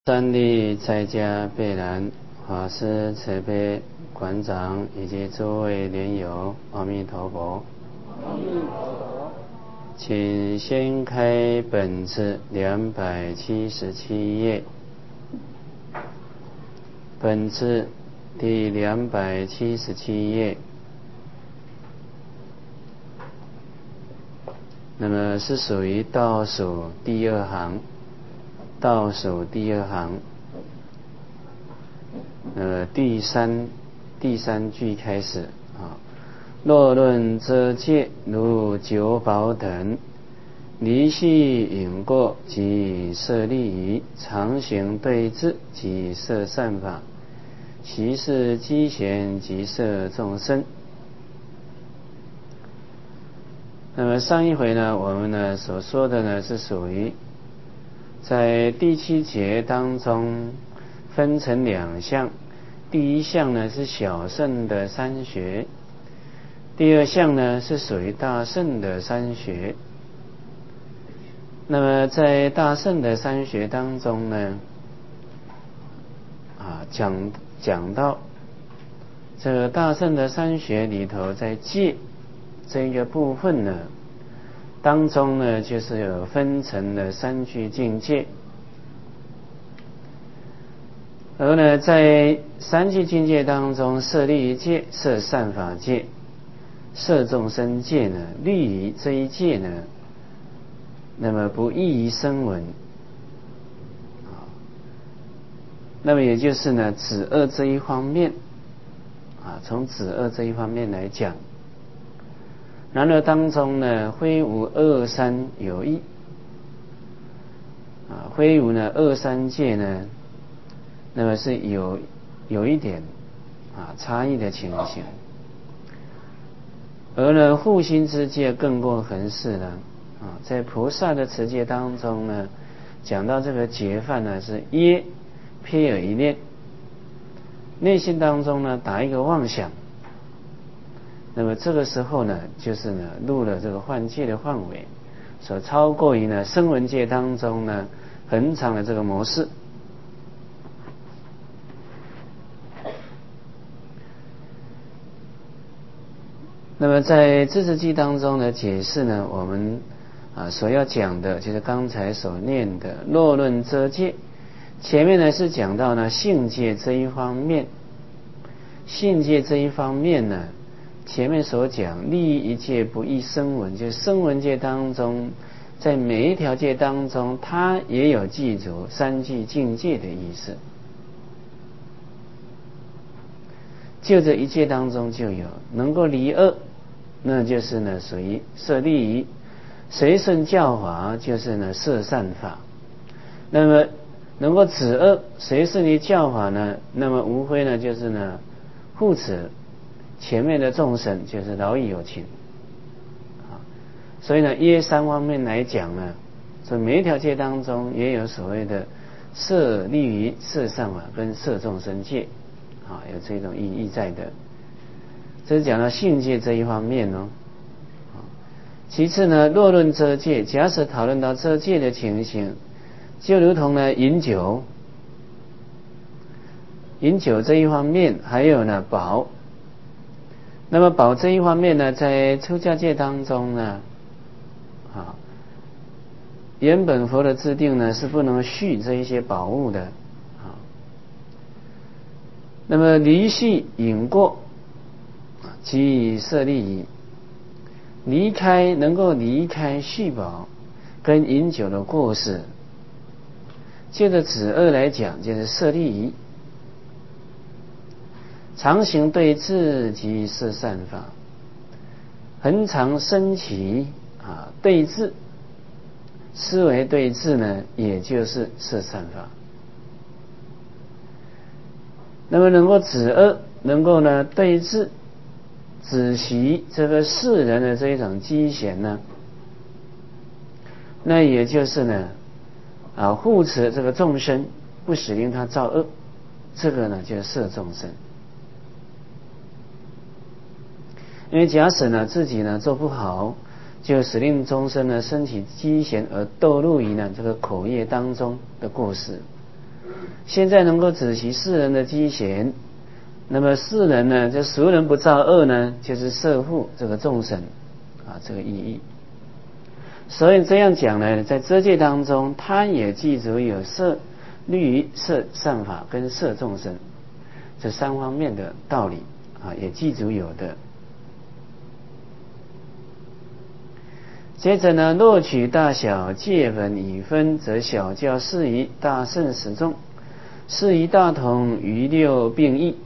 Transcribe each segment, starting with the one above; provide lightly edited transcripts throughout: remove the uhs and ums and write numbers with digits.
三立在家贝兰法师慈悲馆长以及诸位莲友，阿弥陀佛。 阿弥陀佛。 请先开本子277页，本子第277页。那么是属于倒数第二行，倒数第二行，第三句开始啊。若论遮戒如九宝等，离系引过即摄利益，常行对治即摄善法，习是机弦即摄众生。那么上一回呢，我们呢所说的呢是属于在第7节当中分成2项，第一项呢是小乘的三学，第二项呢是属于大乘的三学。那么在大乘的三学当中呢，讲到这个大乘的三学里头，在戒这个部分呢当中呢，就是有分成了3具境界。而呢在3具境界当中，摄利益戒、摄善法戒、摄众生戒呢，利于这一戒呢，那么不异于声闻，那么也就是呢止恶这一方面从止恶这一方面来讲，然而当中呢非无二三有异非无呢二三戒呢，那么是有一点差异的情形。而呢护心之戒更过恒视呢在菩萨的持戒当中呢，讲到这个戒犯呢是耶瞥耳一念，内心当中呢打一个妄想，那么这个时候呢就是呢入了这个犯戒的范围，所超过于呢声闻戒当中呢恒常的这个模式。那么在智智记当中的解释呢，我们所要讲的就是刚才所念的若论遮戒，前面呢是讲到呢性戒这一方面，性戒这一方面呢，前面所讲利益一戒不异声闻，就是声闻戒当中，在每一条戒当中，它也有记住3具境界的意思。就这一戒当中就有能够离恶，那就是呢属于摄利益；随顺教法就是呢摄善法。那么能够止恶随顺于教法呢，那么无非呢就是呢护持前面的众生，就是饶益有情所以呢耶3方面来讲呢，所以每一条戒当中也有所谓的摄利益、摄善法跟摄众生戒有这种意义在的。这是讲到性戒这一方面其次呢，若论遮戒，假使讨论到遮戒的情形，就如同呢饮酒这一方面，还有呢宝。那么宝这一方面呢，在出家戒当中呢原本佛的制定呢是不能续这一些宝物的那么离系引过即摄利益，能够离开续宝跟饮酒的过失，借着止恶来讲，就是摄利益，常行对治即摄善法，恒常升起对治，思维对治呢，也就是摄善法。那么能够止恶，能够呢对治，止息这个世人的这一种机弦呢，那也就是呢护持这个众生，不使令他造恶，这个呢就是摄众生。因为假使呢自己呢做不好，就使令众生呢升起机弦而堕入于呢这个口业当中的过失。 现在能够止息世人的机嫌，那么世人呢，就俗人不造恶呢，就是摄护这个众生啊，这个意义。所以这样讲呢，在遮戒当中，它也记住有摄律仪、摄善法跟摄众生这三方面的道理啊，也记住有的。接着呢，若取大小戒分以分，则小教适宜，大圣十众适宜大同，余六并异。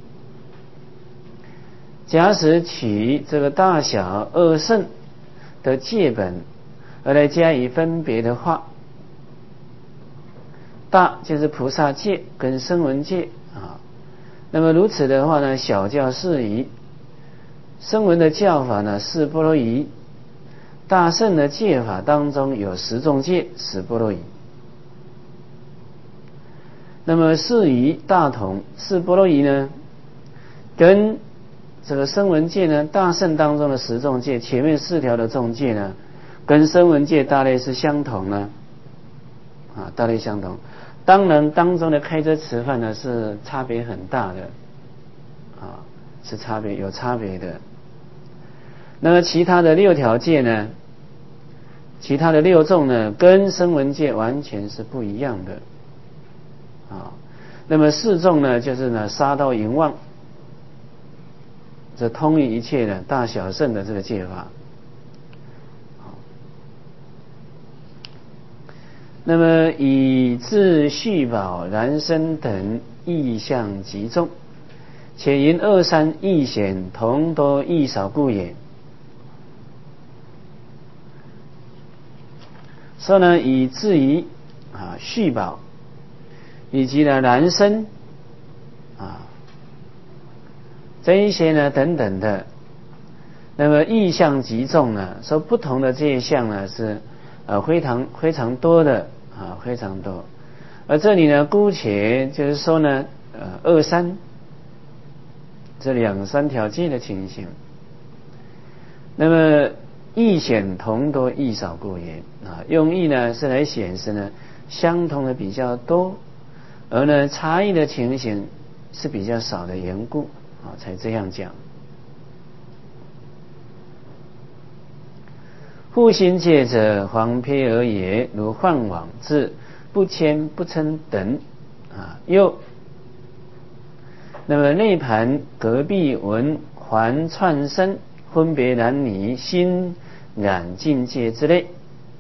假使取这个大小二圣的戒本而来加以分别的话，大就是菩萨戒跟声闻戒啊。那么如此的话呢，小教适宜，声闻的教法呢是波罗夷，大圣的戒法当中有十众戒是波罗夷。那么适宜大同是波罗夷呢，跟这个声闻戒呢，大圣当中的十众戒前面四条的众戒呢，跟声闻戒大类是相同呢啊，大类相同。当然当中的开遮持犯呢是差别很大的啊，是有差别的。那么其他的六条戒呢，其他的六众呢，跟声闻戒完全是不一样的啊。那么四众呢，就是呢杀盗淫妄，这通于一切的大小圣的这个戒法。那么以智续宝燃身等意象极重，且因二三异显同多异少故也。说呢，以至于啊续宝以及呢燃身啊这一些呢等等的，那么意象极重呢，说不同的这一项呢是非常多的啊，非常多。而这里呢，姑且就是说呢，二三这两三条戒的情形。那么异显同多异少故也啊，用意呢是来显示呢相同的比较多，而呢差异的情形是比较少的缘故啊，才这样讲。复心戒者，黄撇而也，如幻网至不迁不称等啊。又那么内盘隔壁文环串身，分别男女心染境界之类。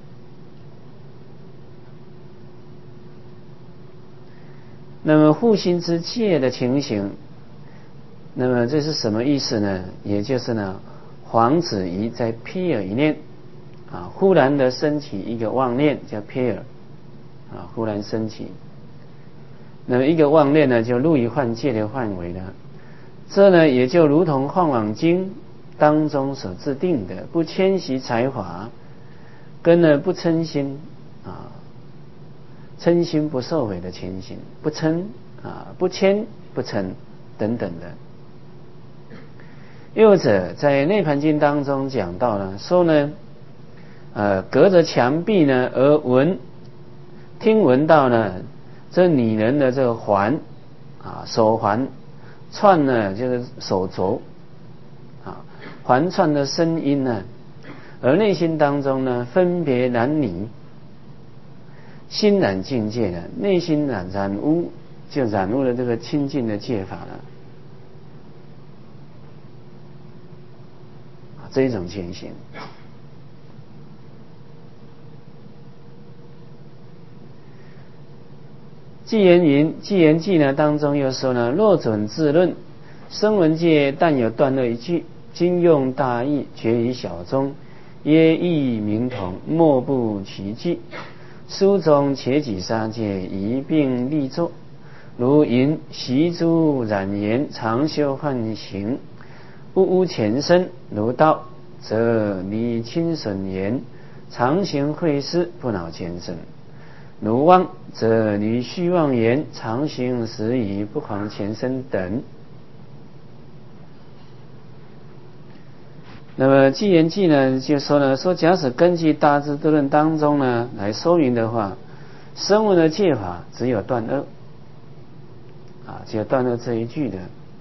那么护心之戒的情形，那么这是什么意思呢？也就是呢，黄子仪在撇而一念啊，忽然的升起一个妄念叫撇啊，忽然升起。那么一个妄念呢，就入于幻界的范围呢。这呢，也就如同《幻网经》当中所制定的，不迁徙财法，跟呢不嗔心啊，嗔心不受毁的情形，不嗔啊，不迁不嗔等等的。又者在《内盘经》当中讲到呢，说呢，隔着墙壁呢而听闻到呢，这女人的这个环啊，手环串呢就是手镯啊，环串的声音呢，而内心当中呢分别男女，心染境界呢，内心染污，就染污了这个清净的戒法了。这一种情形。纪言记呢当中又说呢，若准自论，声闻界但有断恶一句，今用大义，决于小宗，耶义名同，莫不其迹。书中且己杀戒一并立作，如淫习诸染言，常修幻行，不污前身，如道则离轻损言，常行会施，不恼前身。如妄则离虚妄言，常行实疑，不狂前身等。那么纪言记呢就说呢，说假使根据大智度论当中呢来说明的话，声闻的戒法只有断恶只有断恶这一句的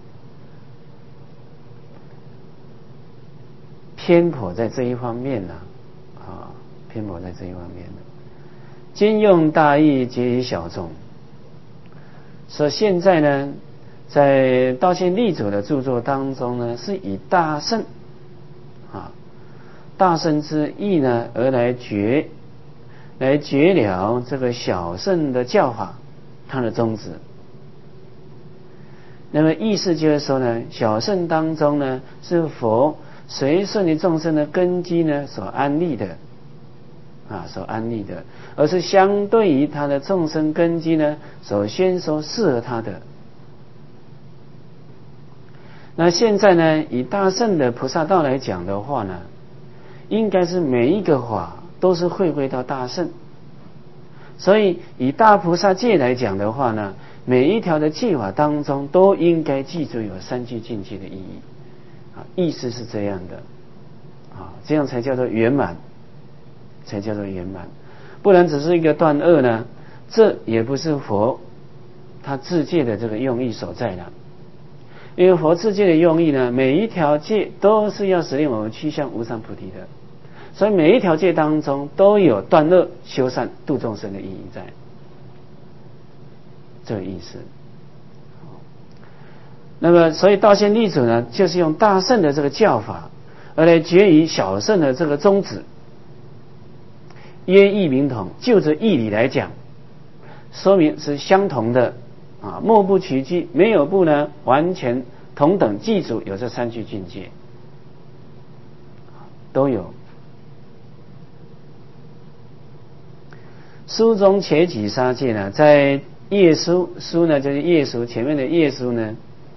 偏颇在这一方面偏颇在这一方面今用大义结于小众。所以现在呢，在道信立祖的著作当中呢，是以大圣大圣之意呢而来决了这个小圣的教法它的宗旨。那么意思就是说呢，小圣当中呢是佛随顺于众生的根基呢所安立的而是相对于他的众生根基呢所宣说适合他的。那现在呢，以大圣的菩萨道来讲的话呢，应该是每一个法都是回归到大圣。所以以大菩萨戒来讲的话呢，每一条的戒法当中都应该记住有三聚境界的意义意思是这样的这样才叫做圆满，不然只是一个断恶呢，这也不是佛他自戒的这个用意所在了。因为佛自戒的用意呢，每一条戒都是要使令我们趋向无上菩提的，所以每一条戒当中都有断恶修善度众生的意义在，这个意思。那么所以道信立祖呢，就是用大圣的这个教法而来决于小圣的这个宗旨，约义明同，就着义理来讲，说明是相同的莫不取迹，没有不呢完全同等。记住有这三聚境界都有。书中且举杀戒呢，在业书呢就是业书前面的业书呢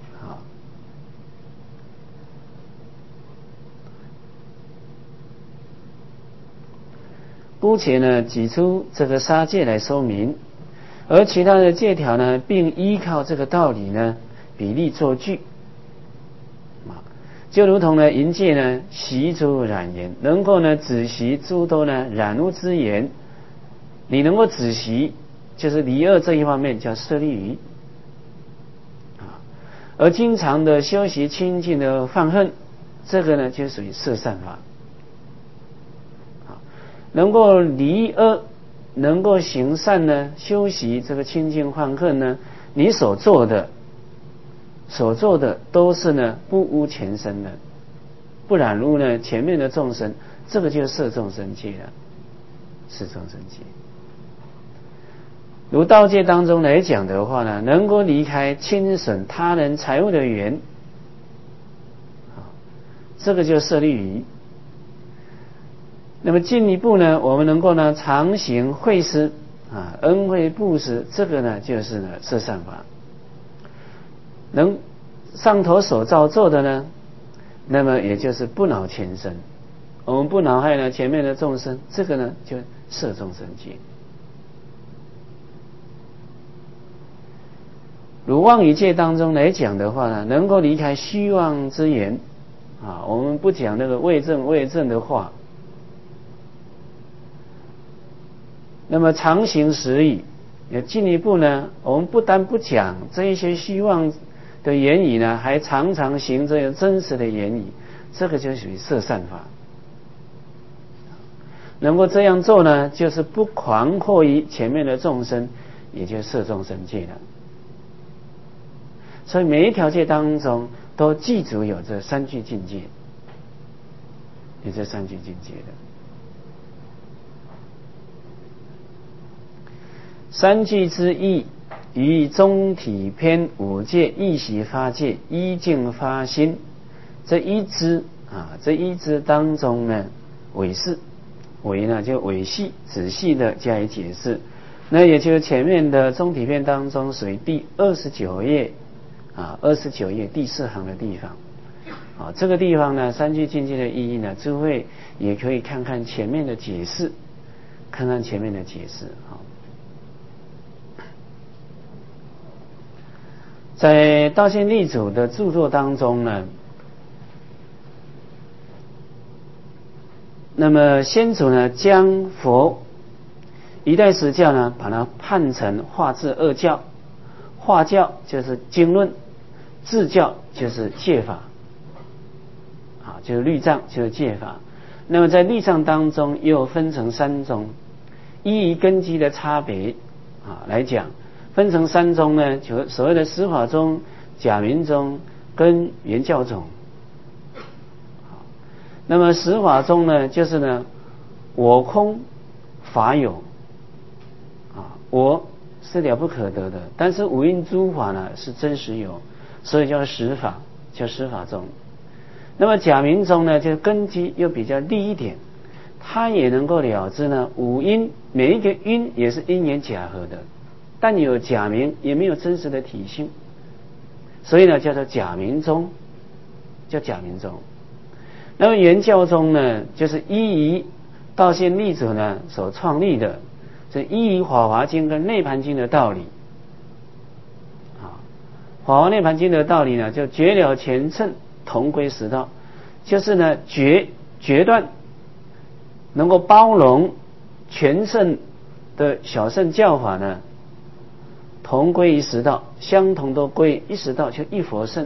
姑且呢举出这个杀戒来说明，而其他的戒条呢并依靠这个道理呢比例作句就如同呢淫戒呢习诸染言，能够呢止息诸多呢染污之言，你能够止息就是离恶这一方面叫摄利于而经常的修习清净的放恨，这个呢就属于摄善法能够离恶能够行善呢，修习这个清净放恨呢，你所做的都是呢不污前身的，不染污呢前面的众生，这个就是摄众生戒了，摄众生戒。如道戒当中来讲的话呢，能够离开侵损他人财物的缘这个就是摄利于。那么进一步呢，我们能够呢常行惠施恩惠布施，这个呢就是呢摄善法。能上头所造作的呢，那么也就是不恼前生，我们不恼害呢前面的众生，这个呢就摄众生戒。如妄语戒当中来讲的话呢，能够离开虚妄之言我们不讲那个伪证的话。那么常行实语，也进一步呢，我们不但不讲这一些虚妄的言语呢，还常常行这些真实的言语，这个就属于摄善法。能够这样做呢，就是不狂惑于前面的众生，也就是摄众生戒了。所以每一条戒当中都记住有这三聚境界，有这三聚境界的。三聚之意，于中体篇五戒一习发戒，一境发心，这一支当中呢，尾释尾呢就尾细仔细的加以解释。那也就是前面的中体篇当中属于第29页29页第4行的地方这个地方呢，三聚境界的意义呢，诸位也可以看看前面的解释，在道信立祖的著作当中呢，那么先祖呢将佛一代十教呢把它判成化至二教， 化教就是经论，智教就是戒法，就是律藏就是戒法。那么在律藏当中又分成三宗，依于根基的差别来讲，分成三宗呢，就所谓的十法宗、假名宗跟圆教宗。那么十法宗呢，就是呢我空法有我是了不可得的，但是五蕴诸法呢是真实有，所以叫十法，叫十法宗。那么假名宗呢，就根基又比较利一点，它也能够了知呢五因，每一个因也是因缘假合的，但有假名也没有真实的体性，所以呢叫做假名宗，叫假名宗。那么圆教宗呢，就是依于道显利者呢所创立的，是依于法华经跟内盘经的道理。法华内盘经的道理呢，就绝了前乘，同归实道，就是呢决断能够包容全乘的小乘教法呢，同归于实道，相同都归一实道，就一佛乘。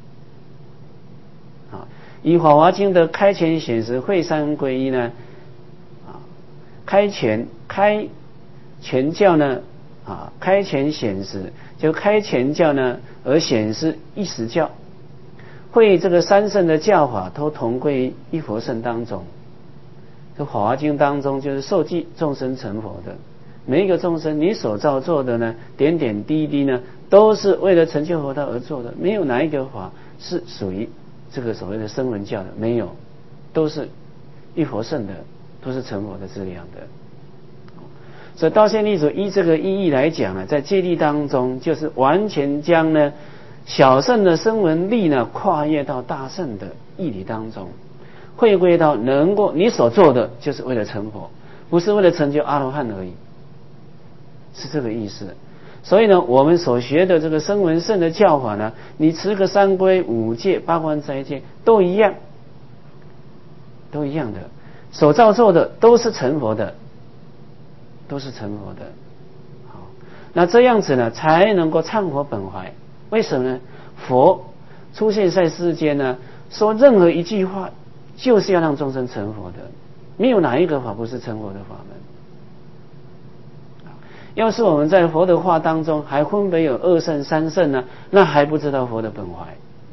以法华经的开前显实会三归一呢，开前教呢，开前显实，就开前教呢而显示一实教，会这个三乘的教法都同归于一佛乘当中。这法华经当中就是受记众生成佛的，每一个众生你所造作的呢，点点滴滴呢，都是为了成就佛道而做的，没有哪一个法是属于这个所谓的声闻教的，没有，都是一佛乘的，都是成佛的资粮的。所以道显利所依这个意义来讲呢，在戒律当中，就是完全将呢小乘的声闻力呢跨越到大乘的义理当中，回归到能够你所做的就是为了成佛，不是为了成就阿罗汉而已，是这个意思。所以呢，我们所学的这个声闻乘的教法呢，你持个三归五戒八关斋戒都一样，都一样的，所造作的都是成佛的，都是成佛的。好，那这样子呢，才能够忏佛本怀。为什么呢？佛出现在世间呢，说任何一句话，就是要让众生成佛的，没有哪一个法不是成佛的法门。要是我们在佛的话当中还分别有二乘三乘呢，那还不知道佛的本怀，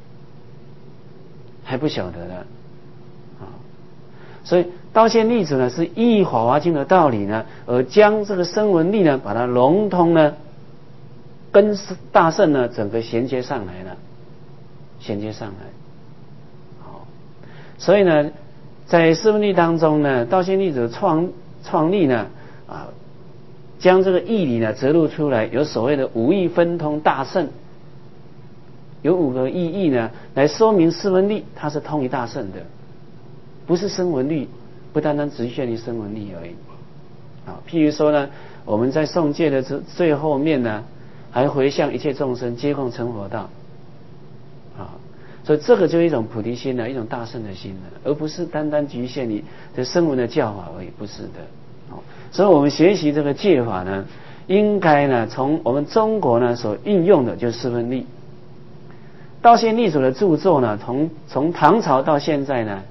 还不晓得的。所以道显利者呢，是依《法华经》的道理呢，而将这个声闻力呢，把它融通呢，跟大乘呢整个衔接上来了，衔接上来。好，所以呢，在声闻力当中呢，道显利者创立呢，将这个义理呢折入出来，有所谓的五义分通大乘，有五个意义呢，来说明声闻力它是通于大乘的，不是声闻力，不单单局限于声闻力而已。譬如说呢，我们在诵戒的最后面呢，还回向一切众生皆共成佛道，所以这个就是一种菩提心呢，一种大乘的心呢，而不是单单局限于这声闻的教法而已，不是的。所以我们学习这个戒法呢，应该呢从我们中国呢所运用的就是四分力。道显利所的著作呢，从唐朝到现在呢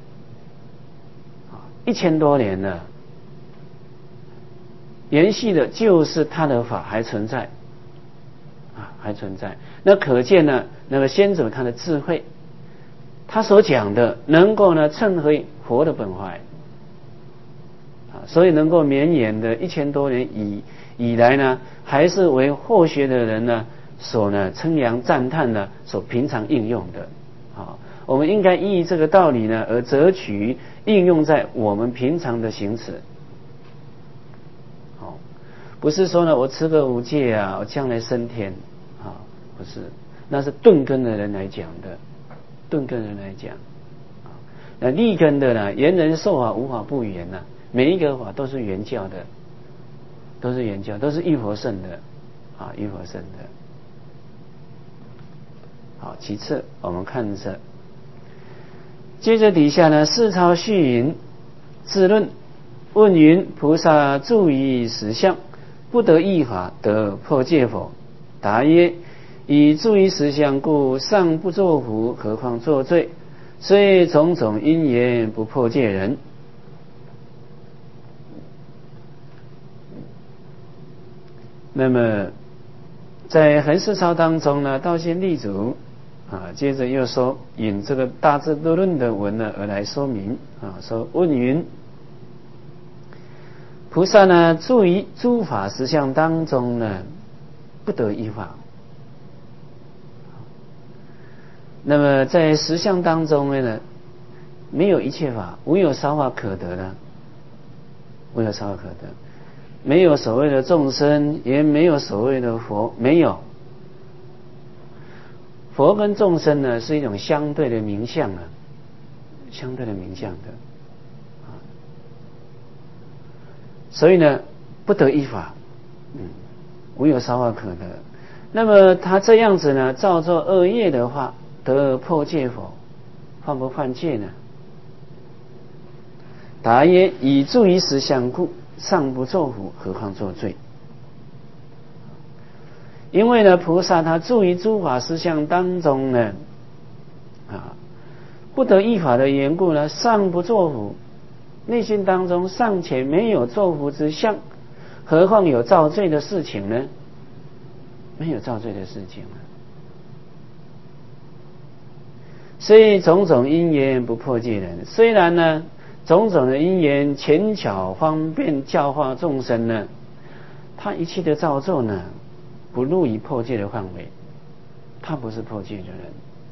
，1000多年了，延续的就是他的法还存在，还存在。那可见呢，那个先祖他的智慧，他所讲的能够呢称为佛的本怀。所以能够绵延的1000多年以来呢，还是为后学的人呢所呢称扬赞叹呢所平常应用的。我们应该依这个道理呢而择取应用在我们平常的行持。不是说呢我持个五戒我将来升天不是，那是顿根的人来讲的，顿根人来讲。那立根的呢，言人受法无法不言呐。每一个法都是原教的，都是原教，都是一佛乘的一佛乘的。好，其次我们看着，接着底下呢，四超续云自论问云：菩萨住于实相，不得异法得破戒否？ 答曰：以诸于实相故，尚不作福，何况作罪？虽种种因缘，不破戒人。那么在恒世抄当中呢，道心立祖接着又说引这个大智度论的文呢而来说明说问云：菩萨呢住于诸法实相当中呢，不得依法。那么在实相当中呢，没有一切法，无有少法可得呢，无有少法可得，没有所谓的众生，也没有所谓的佛，没有。佛跟众生呢是一种相对的名相相对的名相的所以呢不得依法，无有少法可得。那么他这样子呢造作恶业的话，得破戒否？犯不犯戒呢？答曰：以住于实相故，尚不作福，何况作罪？因为呢菩萨他住于诸法实相当中呢不得依法的缘故呢，尚不作福，内心当中尚且没有作福之相，何况有造罪的事情呢？没有造罪的事情虽种种因缘，不破戒人。虽然呢种种的因缘浅巧方便教化众生呢，他一切的造作呢不入于破戒的范围，他不是破戒的人。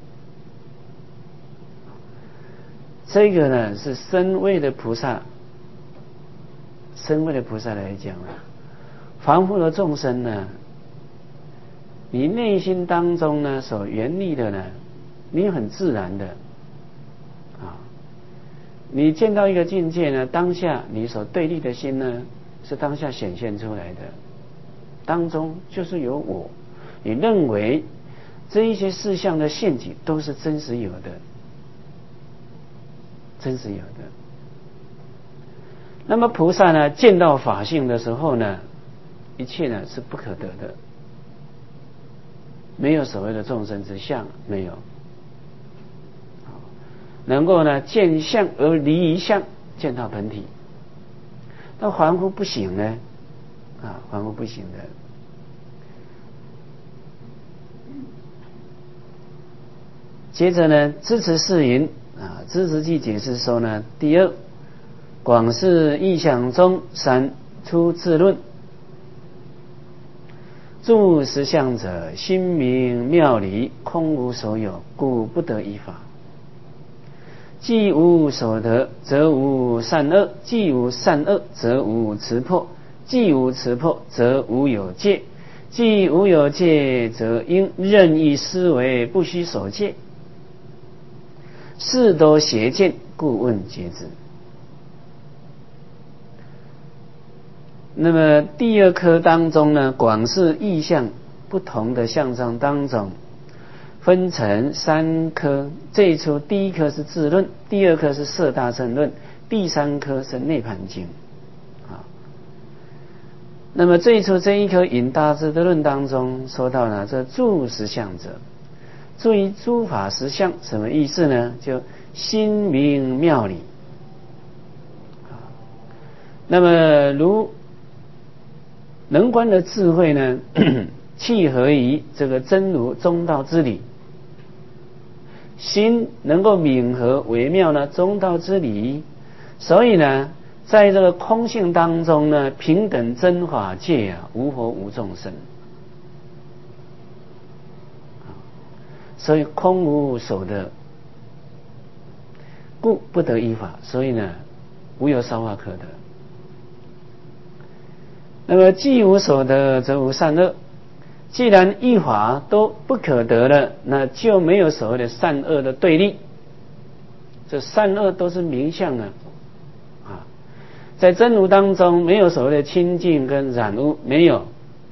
这个呢是身位的菩萨，身位的菩萨来讲凡夫的众生呢，你内心当中呢所缘力的呢，你很自然的你见到一个境界呢，当下你所对立的心呢是当下显现出来的，当中就是有我，你认为这一些事项的陷阱都是真实有的，真实有的。那么菩萨呢见到法性的时候呢，一切呢是不可得的，没有所谓的众生之相，没有。能够呢见相而离于相，见到本体。那凡夫不行呢凡夫不行的。接着呢支持释云支持记解释说呢，第二，广是意象中，三出自论。住实相者，心明妙理，空无所有，故不得依法。既无所得，则无善恶；既无善恶，则无持破；既无持破，则无有戒；既无有戒，则应任意思维，不须守戒。是多邪见，故问诘之。那么第二科当中呢，广是意象不同的象象当中，分成三科。这一出第一科是智论，第二科是摄大乘论，第三科是涅槃经那么这一出这一科引大智的论当中说到呢，这住实相者，注意诸法实相什么意思呢？就心明妙理那么如能观的智慧呢契合于这个真如中道之理，心能够敏合微妙呢中道之理，所以呢在这个空性当中呢，平等真法界无佛无众生，所以空无所得，故不得依法。所以呢无有少法可得。那么既无所得，则无善恶。既然一法都不可得了，那就没有所谓的善恶的对立，这善恶都是名相在真如当中没有所谓的清净跟染污，没有。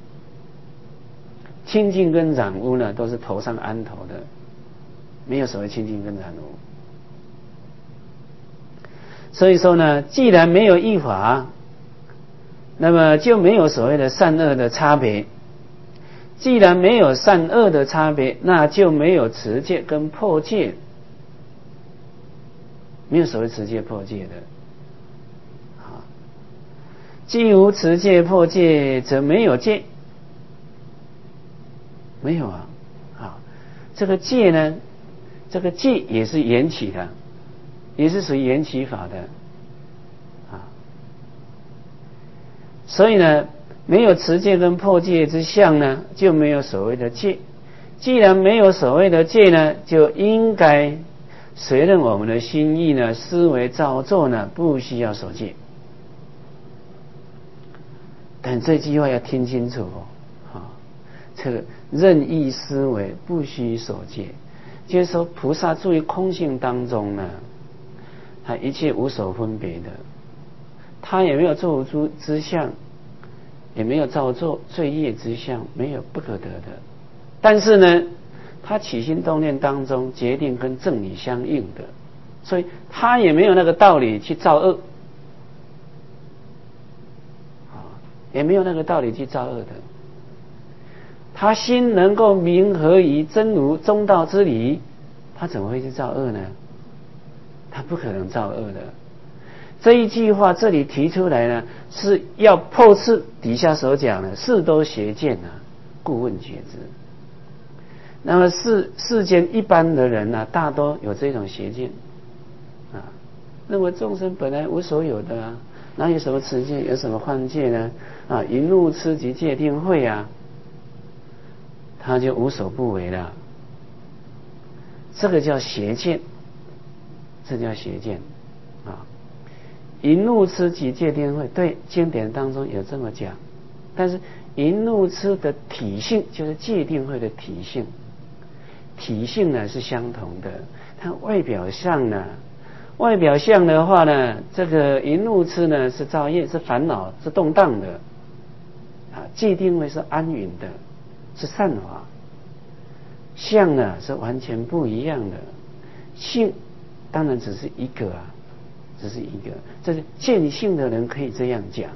清净跟染污呢都是头上安头的，没有所谓清净跟染污。所以说呢，既然没有一法，那么就没有所谓的善恶的差别。 既然没有善恶的差别，那就没有持戒跟破戒，没有所谓持戒破戒的。既无持戒破戒，则没有戒。没有啊，这个戒呢，这个戒也是缘起的，也是属于缘起法的所以呢，没有持戒跟破戒之相呢，就没有所谓的戒。既然没有所谓的戒呢，就应该随任我们的心意呢，思维造作呢，不需要守戒。但这句话要听清楚这个任意思维不需守戒，就是说菩萨住于空性当中呢，他一切无所分别的，他也没有作无之相，也没有造作罪业之相，没有不可得的。但是呢，他起心动念当中决定跟正理相应的，所以他也没有那个道理去造恶也没有那个道理去造恶的。他心能够明合于真如中道之理，他怎么会去造恶呢？他不可能造恶的。这一句话这里提出来呢，是要破斥底下所讲的是都邪见故问觉之。那么世间一般的人大多有这种邪见认为众生本来无所有的哪有什么持戒，有什么犯戒呢？淫怒痴及戒定慧他就无所不为了。这个叫邪见，这叫邪见淫怒痴及戒定慧，对，经典当中有这么讲。但是淫怒痴的体性就是戒定慧的体性，体性呢是相同的。它外表相的话呢，这个淫怒痴呢是造业，是烦恼，是动荡的戒定慧是安稳的，是善法。相呢是完全不一样的，性当然只是一个只是一个，这是见性的人可以这样讲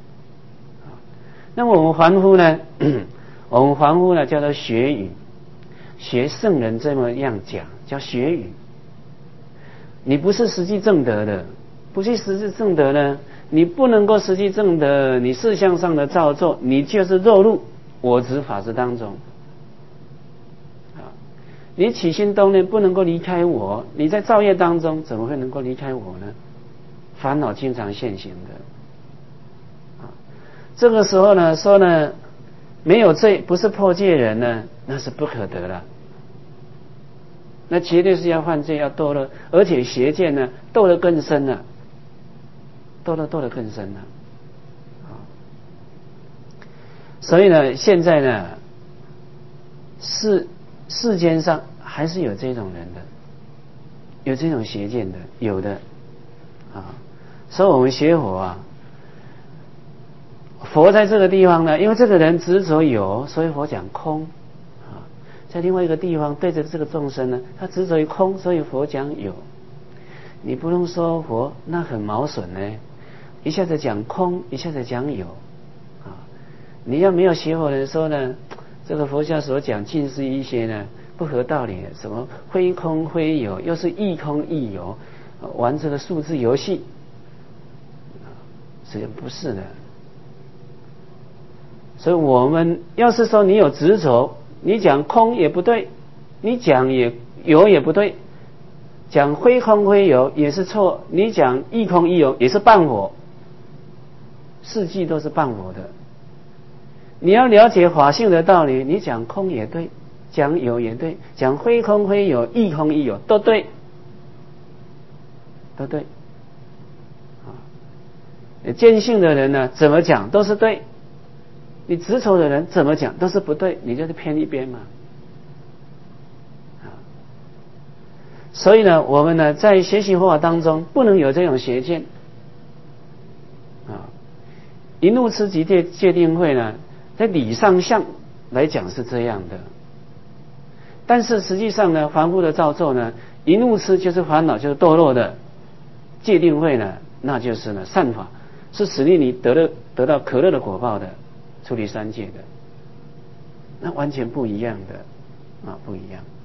那么我们凡夫呢叫做学语，学圣人这么样讲叫学语。你不是实际证得的，不是实际证得呢，你不能够实际证得，你事相上的造作，你就是落入我执法执当中你起心动念不能够离开我，你在造业当中怎么会能够离开我呢？烦恼经常现行的这个时候呢说呢没有罪，不是破戒人呢，那是不可得了，那绝对是要犯罪，要堕落，而且邪见呢堕得更深了，堕得更深了所以呢现在呢世间上还是有这种人的，有这种邪见的，有的所以我们学佛佛在这个地方呢，因为这个人执着有，所以佛讲空在另外一个地方对着这个众生呢，他执着于空，所以佛讲有。你不能说佛那很毛损呢，一下子讲空，一下子讲有你要没有学佛人说呢，这个佛教所讲尽是一些呢不合道理的，什么非空非有，又是亦空亦有，玩这个数字游戏实际上不是的。所以我们要是说你有执着，你讲空也不对，你讲有也不对，讲非空非有也是错，你讲亦空亦有也是谤佛，四句都是谤佛的。你要了解法性的道理，你讲空也对，讲有也对，讲非空非有，亦空亦有都对，都对见性的人呢怎么讲都是对，你执着的人怎么讲都是不对，你就是偏一边嘛所以呢我们呢在学习佛法当中不能有这种邪见淫怒痴及戒定慧呢在理上相来讲是这样的，但是实际上呢凡夫的造作呢，淫怒痴就是烦恼，就是堕落的，戒定慧呢那就是呢善法，是使令你得到可乐的果报的，出离三界的那完全不一样的不一样。